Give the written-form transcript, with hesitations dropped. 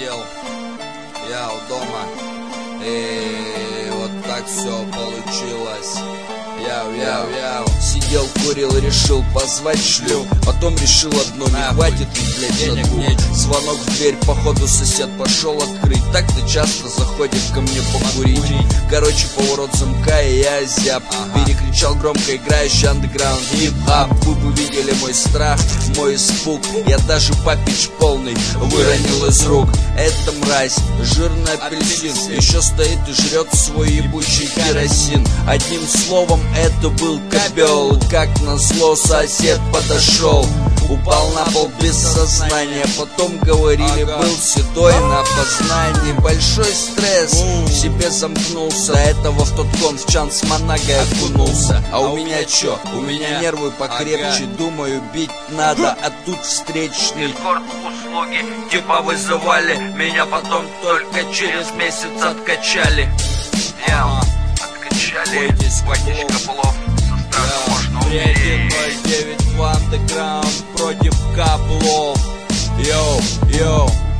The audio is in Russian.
сидел я у дома, и вот так все получилось. Яу. Сидел, курил, решил позвать шлюх. Потом решил одно, не хватит и, блядь, на двух. Звонок в дверь, походу сосед пошел открыть. Так-то часто заходит ко мне покурить. Короче, поворот замка, и я зяб. Перекричал громко играющий андеграунд хип-хап. Вы бы видели мой страх, мой испуг. Я даже папич полный выронил из рук. Это мразь, жирный апельсин, еще стоит и жрет свой ебучий керосин. Одним словом, это был кобел. Как назло, сосед подошел, упал на пол без сознания. Потом говорили, был седой на познании. Большой стресс, в себе замкнулся. До этого в тот конф чан с Монагой окунулся. А у меня чё? У меня нервы покрепче. Думаю, бить надо, а тут встречный Дискорд услуги типа вызывали. Меня потом только через месяц откачали. Откачали. Водичка плов, со страха можно умереть. 109 в андеграунд против каблов. Йоу.